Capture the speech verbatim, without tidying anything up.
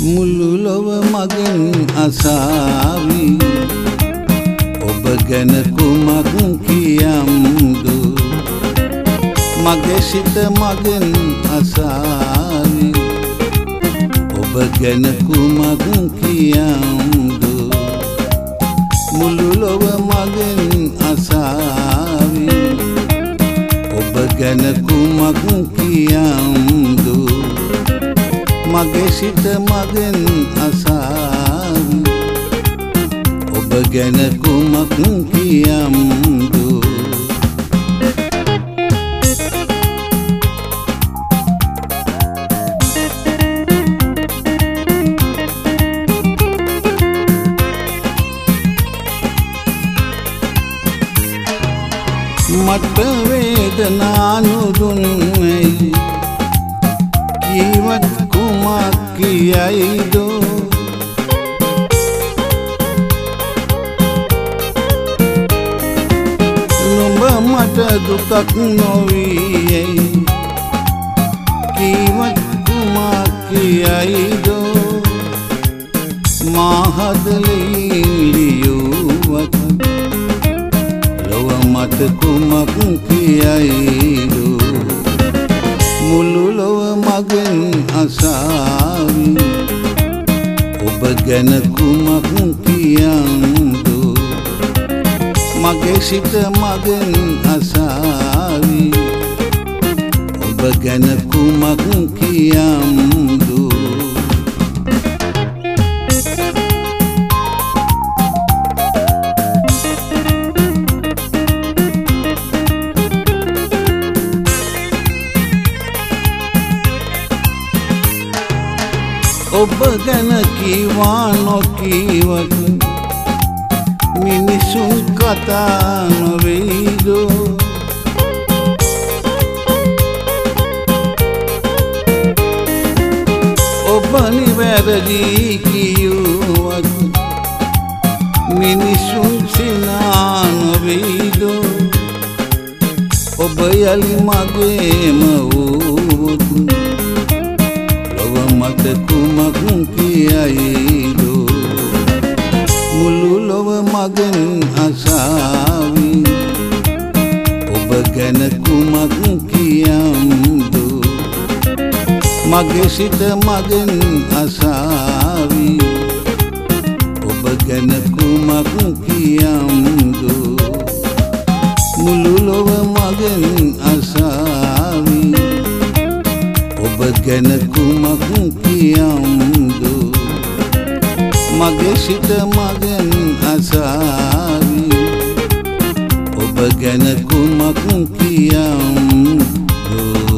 මුළු ලොව මගෙන් අසාවි ඔබ ගැන කුමක් කියම්දු මගේ සිත මගෙන් අසාවි ඔබ ගැන කුමක් කියම්දු මුළු ලොව මගෙන් අසාවි ඔබ ගැන කුමක් කියම්දු මගේ සිත මගෙන් අසාවි ඔබ ගැන කුමක් කියම්දු මට වේදනා නුදුන්නේ කීවත් කුමක් කියයිද නුඹ මට දුකක් නොවී කීවත් කුමක් කියයිද මාහදලියුවත් ලොව මට කුමක් කියයිද මුළු ලොව මගෙන් අසාවි ඔබ ගැන කුමක් කියම්දු මගේ සිත මගෙන් අසාවි ඔබ ගැන කුමක් කියම්දු ඔබ ගැන කීවා නොකීවත් මිනිසුන් කතා නොවේද ඔබ නිවැරදි කිව්වත් මිනිසුන් සිනා නොවේද ඔබ යලි මගේම වූත් මට කුමක් කියයිද මුළු ලොව මගෙන් අසාවි ඔබ ගැන කුමක් කියම්දු මගේ සිත මගෙන් අසාවි ඔබ ගැන කුමක් කියම්දු මුළු ලොව මගෙන් අසාවි ඔබ ගැන කුමක් කියම්දු මගේ සිත මගෙන් අසාවි ඔබ ගැන කුමක් කියම්දු